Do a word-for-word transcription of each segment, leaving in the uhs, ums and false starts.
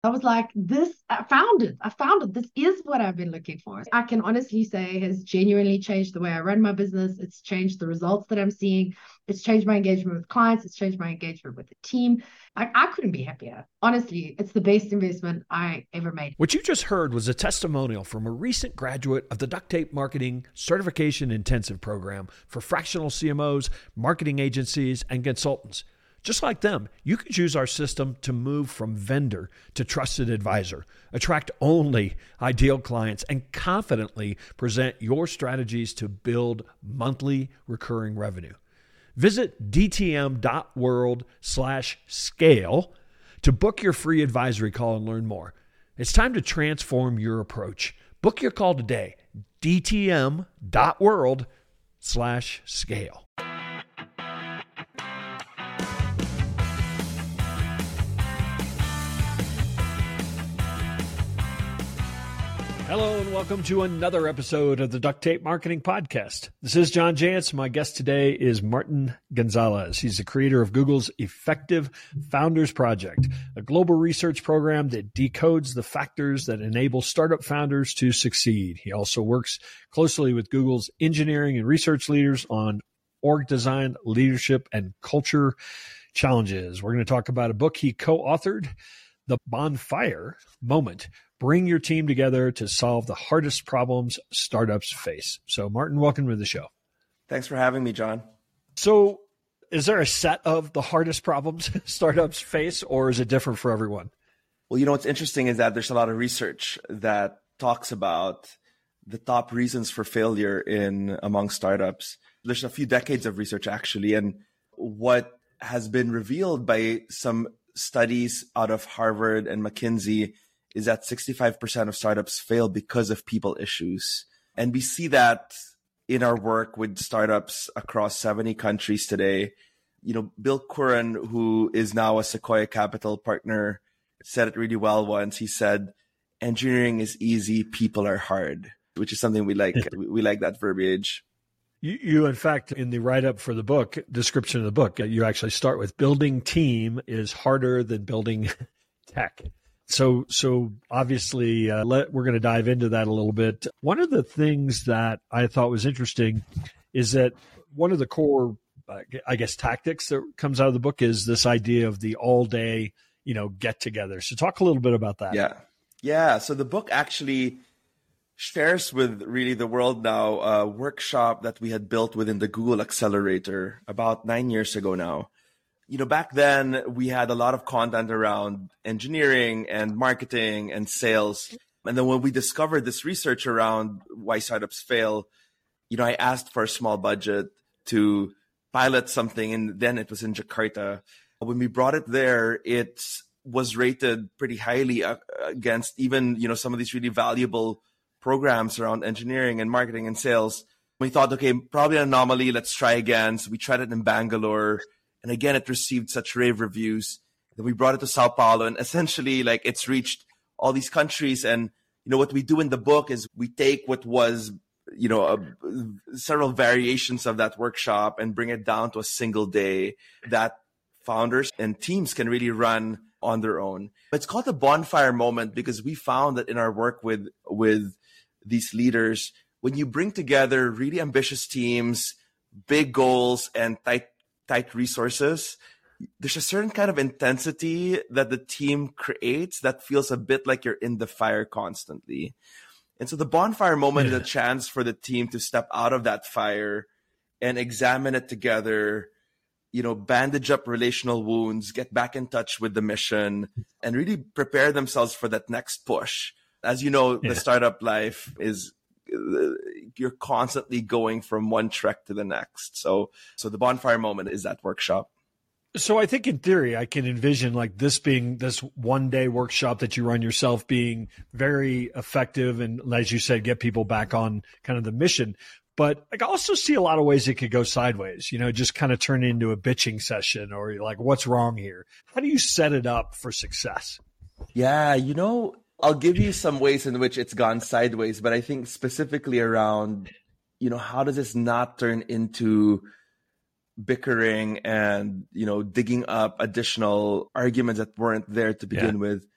I was like, this, I found it. I found it. This is what I've been looking for. I can honestly say has genuinely changed the way I run my business. It's changed the results that I'm seeing. It's changed my engagement with clients. It's changed my engagement with the team. I, I couldn't be happier. Honestly, it's the best investment I ever made. What you just heard was a testimonial from a recent graduate of the Duct Tape Marketing Certification Intensive Program for fractional C M Os, marketing agencies, and consultants. Just like them, you could use our system to move from vendor to trusted advisor, attract only ideal clients, and confidently present your strategies to build monthly recurring revenue. Visit dtm.world slash scale to book your free advisory call and learn more. It's time to transform your approach. Book your call today, dtm.world slash scale. Hello and welcome to another episode of the Duct Tape Marketing Podcast. This is John Jantsch. My guest today is Martin Gonzalez. He's the creator of Google's Effective Founders Project, a global research program that decodes the factors that enable startup founders to succeed. He also works closely with Google's engineering and research leaders on org design, leadership, and culture challenges. We're going to talk about a book he co-authored, The Bonfire Moment. Bring your team together to solve the hardest problems startups face. So, Martin, welcome to the show. Thanks for having me, John. So, is there a set of the hardest problems startups face, or is it different for everyone? Well, you know, what's interesting is that there's a lot of research that talks about the top reasons for failure in among startups. There's a few decades of research, actually, and what has been revealed by some studies out of Harvard and McKinsey is that sixty-five percent of startups fail because of people issues. And we see that in our work with startups across seventy countries today. You know, Bill Curran, who is now a Sequoia Capital partner, said it really well once. He said, engineering is easy, people are hard, which is something we like. We like that verbiage. You, you, in fact, in the write-up for the book, description of the book, you actually start with building team is harder than building tech. So, so obviously, uh, let, we're going to dive into that a little bit. One of the things that I thought was interesting is that one of the core, uh, I guess, tactics that comes out of the book is this idea of the all-day, you know, get-together. So, talk a little bit about that. Yeah, yeah. So the book actually shares with really the world now a workshop that we had built within the Google Accelerator about nine years ago now. You know, back then we had a lot of content around engineering and marketing and sales. And then when we discovered this research around why startups fail, you know, I asked for a small budget to pilot something. And then it was in Jakarta. When we brought it there, it was rated pretty highly against even, you know, some of these really valuable programs around engineering and marketing and sales. We thought, okay, probably an anomaly. Let's try again. So we tried it in Bangalore. And again, it received such rave reviews. Then we brought it to Sao Paulo, and essentially, like, it's reached all these countries. And, you know, what we do in the book is we take what was, you know, a, several variations of that workshop and bring it down to a single day that founders and teams can really run on their own. It's called the bonfire moment because we found that in our work with, with these leaders, when you bring together really ambitious teams, big goals, and tight tight resources, there's a certain kind of intensity that the team creates that feels a bit like you're in the fire constantly. And so the bonfire moment yeah. is a chance for the team to step out of that fire and examine it together, you know, bandage up relational wounds, get back in touch with the mission, and really prepare themselves for that next push. As you know, yeah. the startup life is you're constantly going from one trek to the next. So, so the bonfire moment is that workshop. So I think in theory, I can envision like this being this one day workshop that you run yourself being very effective. And as you said, get people back on kind of the mission. But I also see a lot of ways it could go sideways, you know, just kind of turn into a bitching session or like, what's wrong here? How do you set it up for success? Yeah, you know, I'll give you some ways in which it's gone sideways, but I think specifically around, you know, how does this not turn into bickering and, you know, digging up additional arguments that weren't there to begin yeah. with.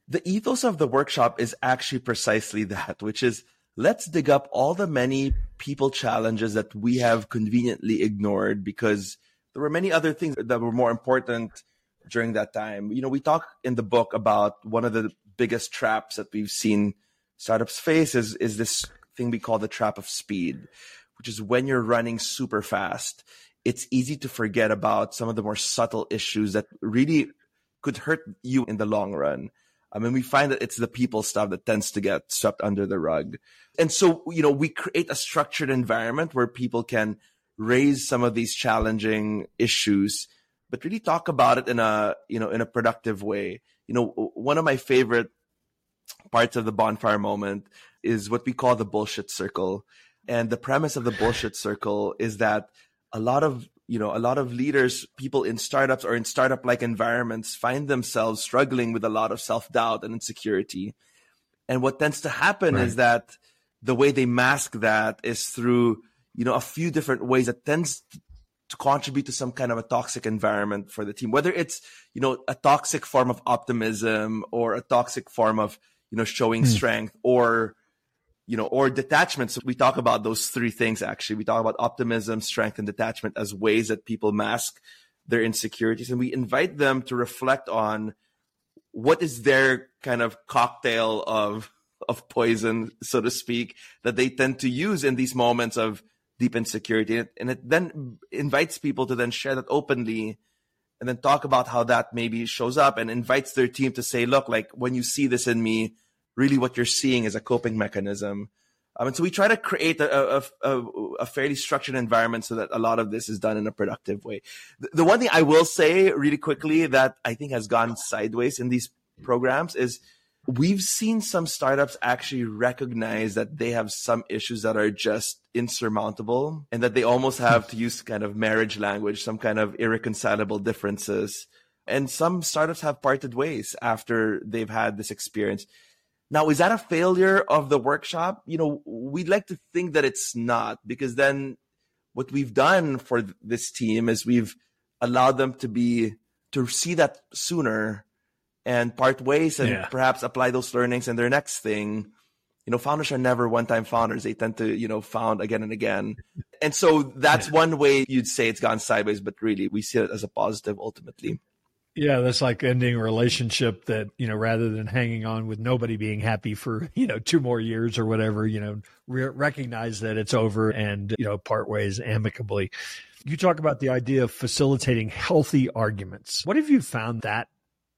The ethos of the workshop is actually precisely that, which is let's dig up all the many people challenges that we have conveniently ignored because there were many other things that were more important during that time. You know, we talk in the book about one of the biggest traps that we've seen startups face is, is this thing we call the trap of speed, which is when you're running super fast, it's easy to forget about some of the more subtle issues that really could hurt you in the long run. I mean, we find that it's the people stuff that tends to get swept under the rug. And so, you know, we create a structured environment where people can raise some of these challenging issues, but really talk about it in a, you know, in a productive way. You know, one of my favorite parts of the bonfire moment is what we call the bullshit circle. And the premise of the bullshit circle is that a lot of, you know, a lot of leaders, people in startups or in startup-like environments find themselves struggling with a lot of self-doubt and insecurity. And what tends to happen right. is that the way they mask that is through, you know, a few different ways that tends to contribute to some kind of a toxic environment for the team, whether it's, you know, a toxic form of optimism or a toxic form of, you know, showing hmm. strength or, you know, or detachment. So we talk about those three things, actually. We talk about optimism, strength, and detachment as ways that people mask their insecurities. And we invite them to reflect on what is their kind of cocktail of, of poison, so to speak, that they tend to use in these moments of deep insecurity. And it then invites people to then share that openly and then talk about how that maybe shows up and invites their team to say, look, like when you see this in me, really what you're seeing is a coping mechanism. Um, and so we try to create a, a, a, a fairly structured environment so that a lot of this is done in a productive way. The, the one thing I will say really quickly that I think has gone sideways in these programs is we've seen some startups actually recognize that they have some issues that are just insurmountable and that they almost have to use kind of marriage language, some kind of irreconcilable differences. And some startups have parted ways after they've had this experience. Now, is that a failure of the workshop? You know, we'd like to think that it's not, because then what we've done for this team is we've allowed them to be, to see that sooner and part ways and yeah. perhaps apply those learnings in their next thing. You know, founders are never one-time founders. They tend to, you know, found again and again. And so that's yeah. one way you'd say it's gone sideways, but really we see it as a positive ultimately. Yeah, that's like ending a relationship that, you know, rather than hanging on with nobody being happy for, you know, two more years or whatever, you know, re- recognize that it's over and, you know, part ways amicably. You talk about the idea of facilitating healthy arguments. What have you found that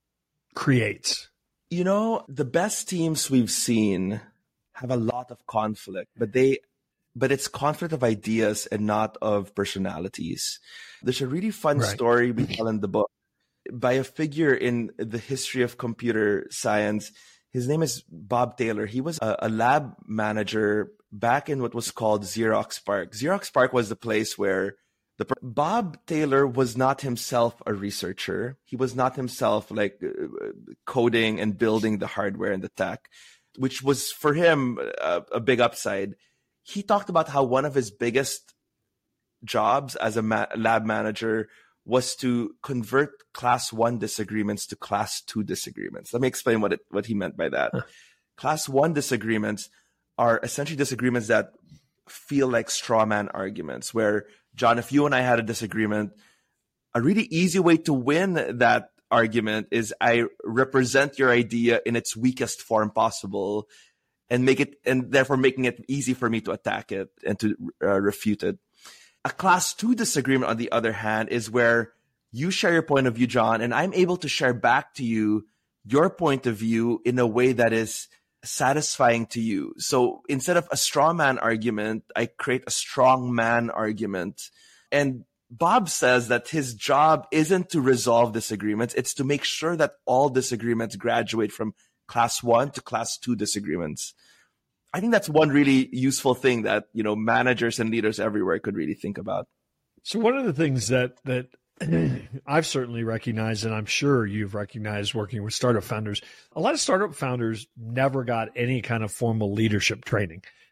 creates? You know, the best teams we've seen have a lot of conflict, but they, but it's conflict of ideas and not of personalities. There's a really fun right. story we tell in the book by a figure in the history of computer science. His name is Bob Taylor. He was a, a lab manager back in what was called Xerox PARC. Xerox PARC was the place where the Bob Taylor was not himself a researcher. He was not himself like uh, coding and building the hardware and the tech, which was for him a, a big upside. He talked about how one of his biggest jobs as a ma- lab manager was to convert class one disagreements to class two disagreements. Let me explain what it, what he meant by that. Huh. Class one disagreements are essentially disagreements that feel like straw man arguments, where, John, if you and I had a disagreement, a really easy way to win that argument is I represent your idea in its weakest form possible and make it, and therefore making it easy for me to attack it and to uh, refute it. A class two disagreement, on the other hand, is where you share your point of view, John, and I'm able to share back to you your point of view in a way that is satisfying to you. So instead of a straw man argument, I create a strong man argument. And Bob says that his job isn't to resolve disagreements. It's to make sure that all disagreements graduate from class one to class two disagreements. I think that's one really useful thing that, you know, managers and leaders everywhere could really think about. So one of the things that, that I've certainly recognized, and I'm sure you've recognized working with startup founders, a lot of startup founders never got any kind of formal leadership training.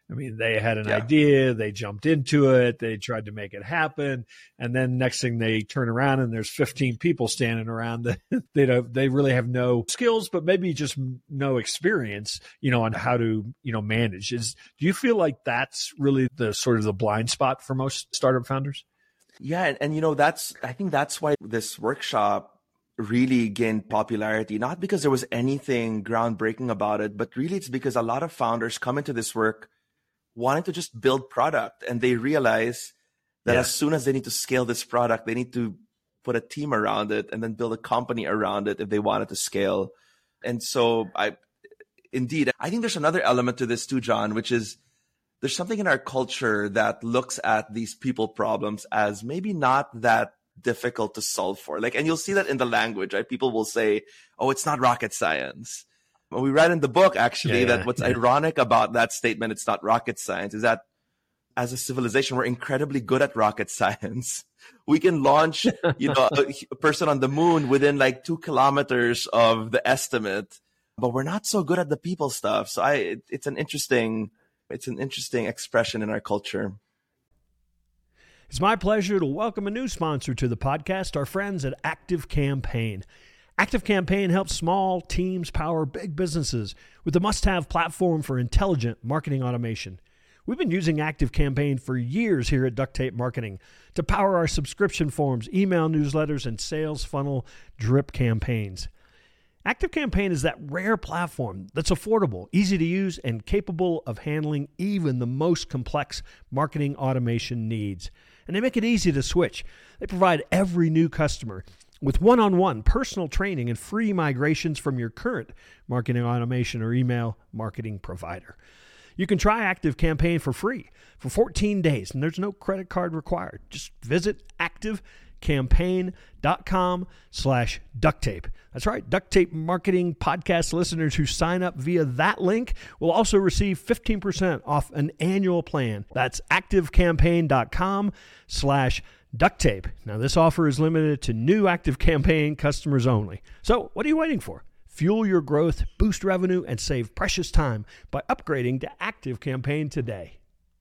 I mean, they had an Yeah. idea, they jumped into it, they tried to make it happen, and then next thing they turn around and there's fifteen people standing around that they don't, they really have no skills, but maybe just no experience, you know, on how to, you know, manage. Is do you feel like that's really the sort of the blind spot for most startup founders? Yeah, and, and you know, that's I think that's why this workshop really gained popularity, not because there was anything groundbreaking about it, but really it's because a lot of founders come into this work wanting to just build product, and they realize that Yeah. as soon as they need to scale this product, they need to put a team around it and then build a company around it if they want it to scale. And so I, indeed, I think there's another element to this too, John, which is there's something in our culture that looks at these people problems as maybe not that difficult to solve for. Like, and you'll see that in the language, right? People will say, oh, it's not rocket science. Well, we read in the book, actually, Yeah, that yeah, what's yeah. ironic about that statement, it's not rocket science, is that as a civilization, we're incredibly good at rocket science. We can launch, you know, a, a person on the moon within like two kilometers of the estimate, but we're not so good at the people stuff. So I, it, it's an interesting, it's an interesting expression in our culture. It's my pleasure to welcome a new sponsor to the podcast, our friends at ActiveCampaign. ActiveCampaign helps small teams power big businesses with the must-have platform for intelligent marketing automation. We've been using ActiveCampaign for years here at Duct Tape Marketing to power our subscription forms, email newsletters, and sales funnel drip campaigns. ActiveCampaign is that rare platform that's affordable, easy to use, and capable of handling even the most complex marketing automation needs. And they make it easy to switch. They provide every new customer with one-on-one personal training and free migrations from your current marketing automation or email marketing provider. You can try ActiveCampaign for free for fourteen days, and there's no credit card required. Just visit activecampaign.com slash duct tape. That's right, Duct Tape Marketing Podcast listeners who sign up via that link will also receive fifteen percent off an annual plan. That's activecampaign.com slash duct tape. Now, this offer is limited to new ActiveCampaign customers only. So what are you waiting for? Fuel your growth, boost revenue, and save precious time by upgrading to ActiveCampaign today.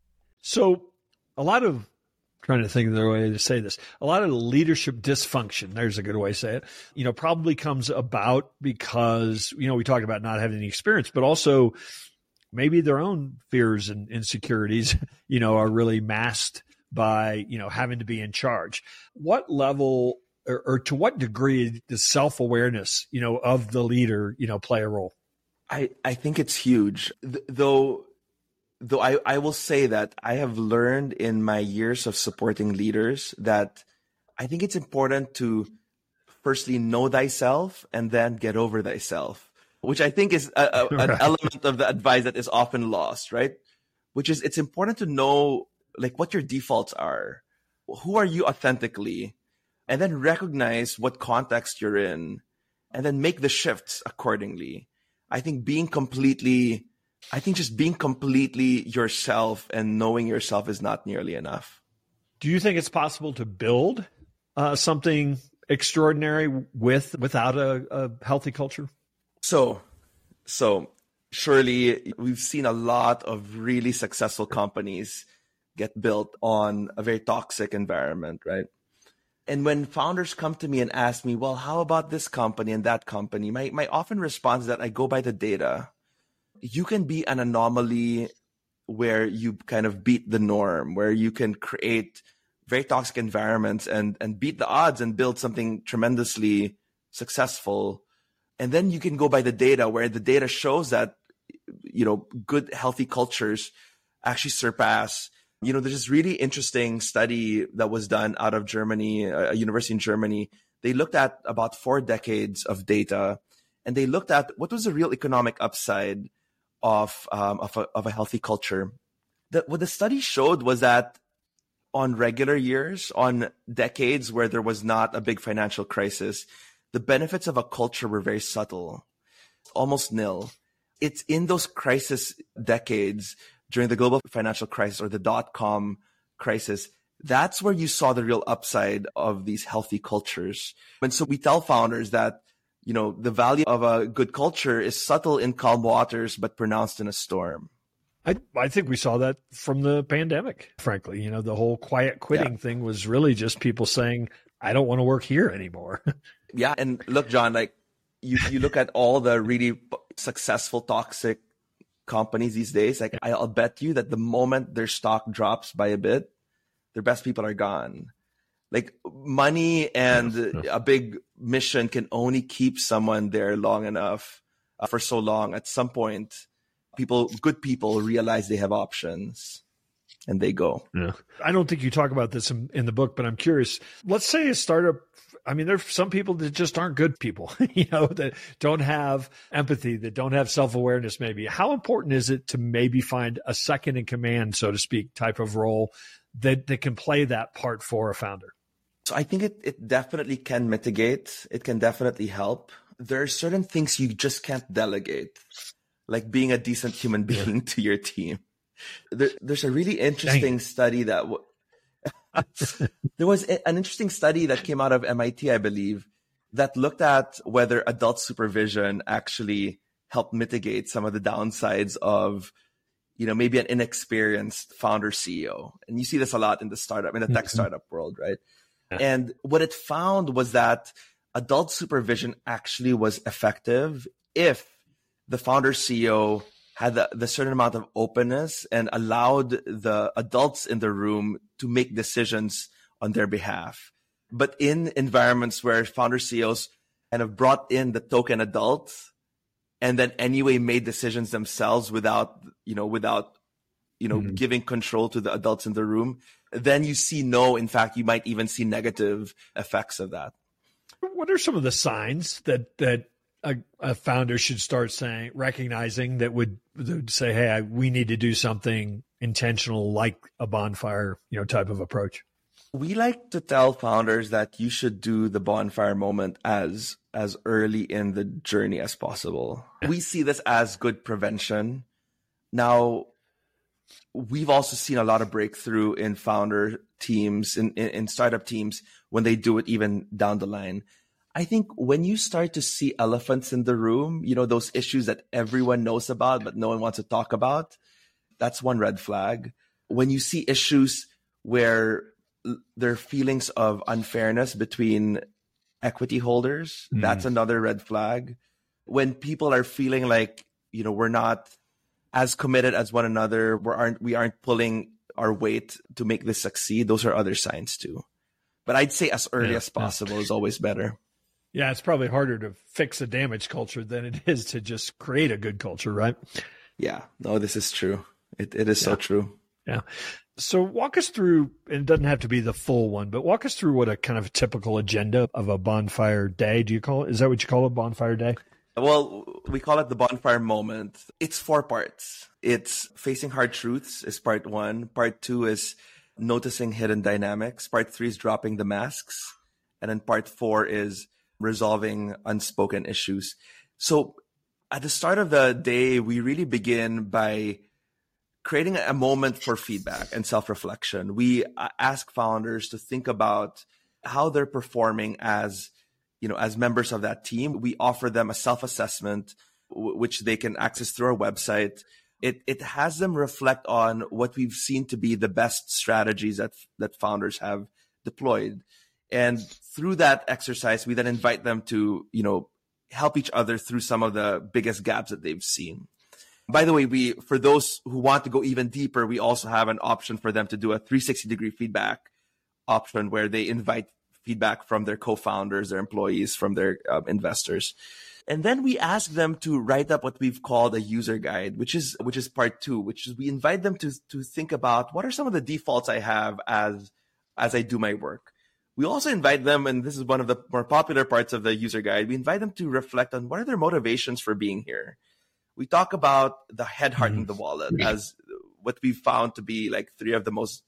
So a lot of, trying to think of the way to say this, a lot of leadership dysfunction, there's a good way to say it, you know, probably comes about because, you know, we talked about not having any experience, but also maybe their own fears and insecurities, you know, are really masked by, you know, having to be in charge. What level or, or to what degree does self-awareness, you know, of the leader, you know, play a role? I, I think it's huge. Th- though, though I, I will say that I have learned in my years of supporting leaders that I think it's important to firstly know thyself and then get over thyself, which I think is a, a, an Right. element of the advice that is often lost, right? Which is it's important to know like what your defaults are. Who are you authentically? And then recognize what context you're in and then make the shifts accordingly. I think being completely, I think just being completely yourself and knowing yourself is not nearly enough. Do you think it's possible to build uh, something extraordinary with without a, a healthy culture? So, so surely we've seen a lot of really successful companies get built on a very toxic environment, right? And when founders come to me and ask me, well, how about this company and that company? My, my often response is that I go by the data. You can be an anomaly where you kind of beat the norm, where you can create very toxic environments and, and beat the odds and build something tremendously successful. And then you can go by the data where the data shows that, you know, good, healthy cultures actually surpass. You know, there's this really interesting study that was done out of Germany, a university in Germany. They looked at about four decades of data, and they looked at what was the real economic upside of um, of, a, of a healthy culture. The, what the study showed was that on regular years, on decades where there was not a big financial crisis, the benefits of a culture were very subtle, almost nil. It's in those crisis decades during the global financial crisis or the dot-com crisis, that's where you saw the real upside of these healthy cultures. And so we tell founders that, you know, the value of a good culture is subtle in calm waters, but pronounced in a storm. I, I think we saw that from the pandemic, frankly. You know, the whole quiet quitting yeah. thing was really just people saying, I don't want to work here anymore. Yeah. And look, John, like you, you look at all the really successful toxic companies these days, like I'll bet you that the moment their stock drops by a bit, their best people are gone. Like money and yeah. a big mission can only keep someone there long enough, uh, for so long. At some point, people, good people realize they have options and they go. Yeah. I don't think you talk about this in, in the book, but I'm curious. Let's say a startup, I mean, there's some people that just aren't good people, you know, that don't have empathy, that don't have self-awareness maybe. How important is it to maybe find a second in command, so to speak, type of role that, that can play that part for a founder? So I think it, it definitely can mitigate. It can definitely help. There are certain things you just can't delegate, like being a decent human being yeah. to your team. There, there's a really interesting Dang. study that w- there was an interesting study that came out of M I T, I believe, that looked at whether adult supervision actually helped mitigate some of the downsides of, you know, maybe an inexperienced founder C E O. And you see this a lot in the startup, in the tech mm-hmm. startup world, right? Yeah. And what it found was that adult supervision actually was effective if the founder C E O had the, the certain amount of openness and allowed the adults in the room to make decisions on their behalf. But in environments where founder C E Os kind of brought in the token adult and then anyway made decisions themselves without, you know, without, you know, mm-hmm. giving control to the adults in the room, then you see no, in fact, you might even see negative effects of that. What are some of the signs that, that a, a founder should start saying, recognizing that would, would say, hey, I, we need to do something intentional, like a bonfire, you know, type of approach? We like to tell founders that you should do the bonfire moment as, as early in the journey as possible. We see this as good prevention. Now, we've also seen a lot of breakthrough in founder teams, in, in, in startup teams, when they do it even down the line. I think when you start to see elephants in the room, you know, those issues that everyone knows about, but no one wants to talk about, that's one red flag. When you see issues where there are feelings of unfairness between equity holders, mm. that's another red flag. When people are feeling like, you know, we're not as committed as one another, we aren't, we aren't pulling our weight to make this succeed, those are other signs too. But I'd say as early yeah, as possible yeah. is always better. Yeah, it's probably harder to fix a damaged culture than it is to just create a good culture, right? Yeah, no, this is true. It It is yeah. so true. Yeah. So walk us through, and it doesn't have to be the full one, but walk us through what a kind of typical agenda of a bonfire day, do you call it? Is that what you call a bonfire day? Well, we call it the bonfire moment. It's four parts. It's facing hard truths is part one. Part two is noticing hidden dynamics. Part three is dropping the masks. And then part four is resolving unspoken issues. So at the start of the day, we really begin by creating a moment for feedback and self-reflection. We ask founders to think about how they're performing as, you know, as members of that team. We offer them a self-assessment, w- which they can access through our website. It it has them reflect on what we've seen to be the best strategies that that founders have deployed. And through that exercise, we then invite them to, you know, help each other through some of the biggest gaps that they've seen. By the way, we, for those who want to go even deeper, we also have an option for them to do a three sixty degree feedback option where they invite feedback from their co-founders, their employees, from their um, investors. And then we ask them to write up what we've called a user guide, which is, which is part two, which is we invite them to, to think about what are some of the defaults I have as, as I do my work. We also invite them, and this is one of the more popular parts of the user guide, we invite them to reflect on what are their motivations for being here. We talk about the head, heart, mm-hmm. and the wallet as what we've found to be like three of the most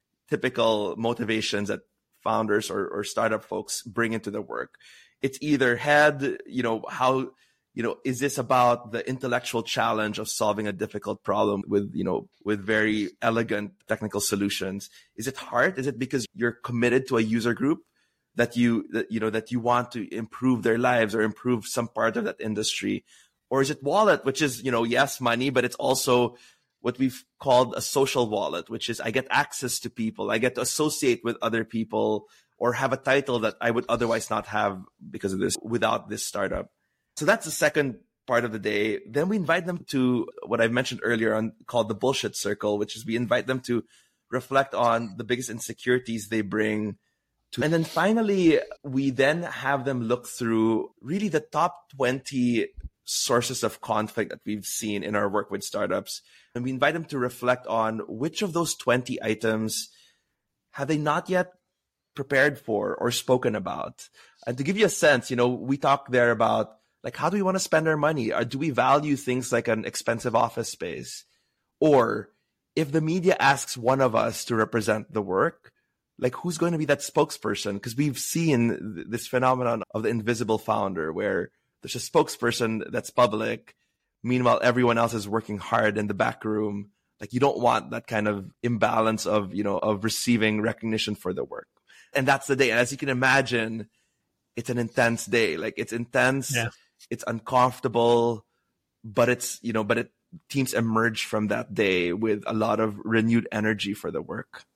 typical motivations that founders or, or startup folks bring into their work. It's either head, you know, how, you know, is this about the intellectual challenge of solving a difficult problem with, you know, with very elegant technical solutions? Is it heart? Is it because you're committed to a user group that you, that, you know, that you want to improve their lives or improve some part of that industry? Or is it wallet, which is, you know, yes, money, but it's also what we've called a social wallet, which is I get access to people. I get to associate with other people or have a title that I would otherwise not have because of this, without this startup. So that's the second part of the day. Then we invite them to what I mentioned earlier on called the bullshit circle, which is we invite them to reflect on the biggest insecurities they bring to. And then finally, we then have them look through really the top twenty sources of conflict that we've seen in our work with startups. And we invite them to reflect on which of those twenty items have they not yet prepared for or spoken about. And to give you a sense, you know, we talk there about like, how do we want to spend our money? Or do we value things like an expensive office space? Or if the media asks one of us to represent the work, like who's going to be that spokesperson? Because we've seen this phenomenon of the invisible founder where there's a spokesperson that's public. Meanwhile, everyone else is working hard in the back room. Like you don't want that kind of imbalance of, you know, of receiving recognition for the work. And that's the day. And as you can imagine, it's an intense day. Like it's intense. Yeah. It's uncomfortable, but it's, you know, but it teams emerge from that day with a lot of renewed energy for the work.